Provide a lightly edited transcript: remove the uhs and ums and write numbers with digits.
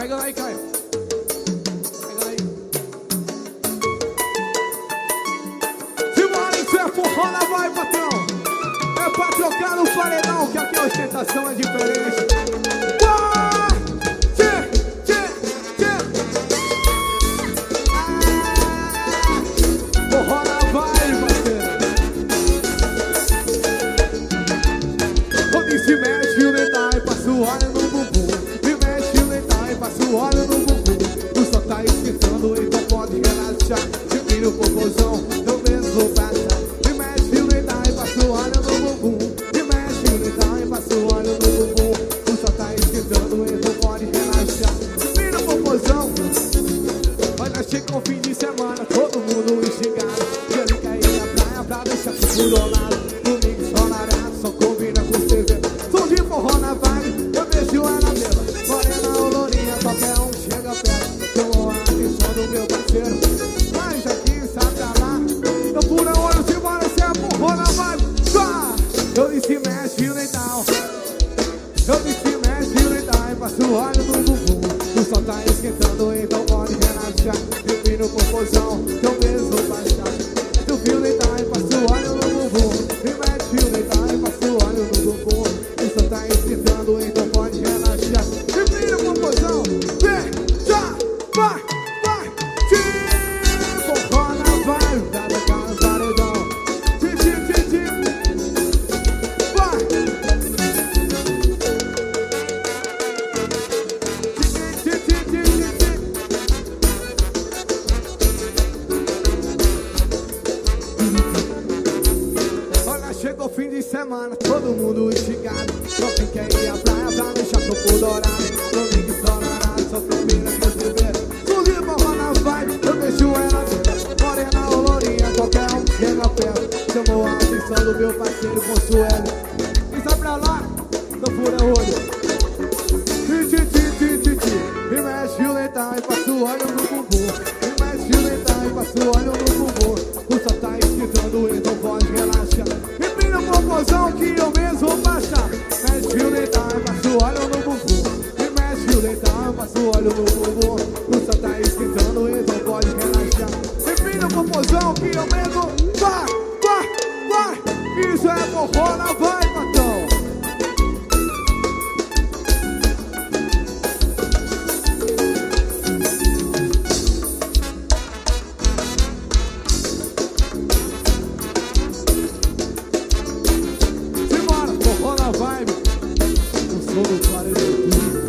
Pega lá aí, Caio. Pega lá aí. Simbora, isso é forró na vibe, patrão. É pra trocar no paredão, que aqui a ostentação é diferente. Forró na vibe, parceiro. Onde se mexe o dedão e passa o óleo no bumbum. Se mexe o dedão e passa o óleo no bumbum. O sol tá esquentando, então pode relaxar. Se vira o popozão, eu mesmo vou passar. Se mexe o dedão e passa o óleo no bumbum. Se mexe o dedão e passa o óleo no bumbum. O sol tá esquentando, então pode relaxar. Se vira o popozão. Olha, chega o fim de semana, todo mundo instigado. E ele quer ir na praia pra deixar tudo rolado. Domingo ensolarado, só combina com cerveja. Som de forró na vibe, eu vejo ela mesma. Morena ou lourinha, qualquer um chega perto. Chamou a atenção do meu parceiro. Mas aqui, sabe pra lá. Então pura olho, se bora, se é forró na vibe. Eu disse mexe o leitão. Eu disse mexe o leitão e passa o óleo no bumbum. O sol tá esquentando, então pode relaxar. Eu vi no popozão, que eu mesmo vou baixar. Eu vi o leitão e passa o óleo no bumbum. E mete o leitão e passa o óleo no bumbum. O sol tá esquentando, então pode relaxar. Eu vi no popozão, vem, já, vai, vai. Forró na vibe, dá da cara no paredão. Vai. Olha, chegou o fim de semana, todo mundo instigado. Só quem quer ir à praia pra deixar corpo dourado. Domingo ensolarado, só propina que eu escrever. Surgiu forró na vibe, eu deixo ela ver. Morena ou lourinha, qualquer um chega perto. Chamou a atenção do meu parceiro Consuelo. E sai pra lá, não fura olho. E mexe o leitão e passa o óleo no bumbum. E mexe o leitão e passa o óleo no bumbum. O sol tá esquentando, então pode relaxar. E vira o popozão que eu mesmo vou baixar. Mexe o leitão e passa o óleo no bumbum. E mexe o leitão e passa o óleo no bumbum. O sol tá esquentando, então pode relaxar. E vira o popozão que eu mesmo vai, vai, vai. Isso é forró na vibe, patrão. Vibe, o som do paredão.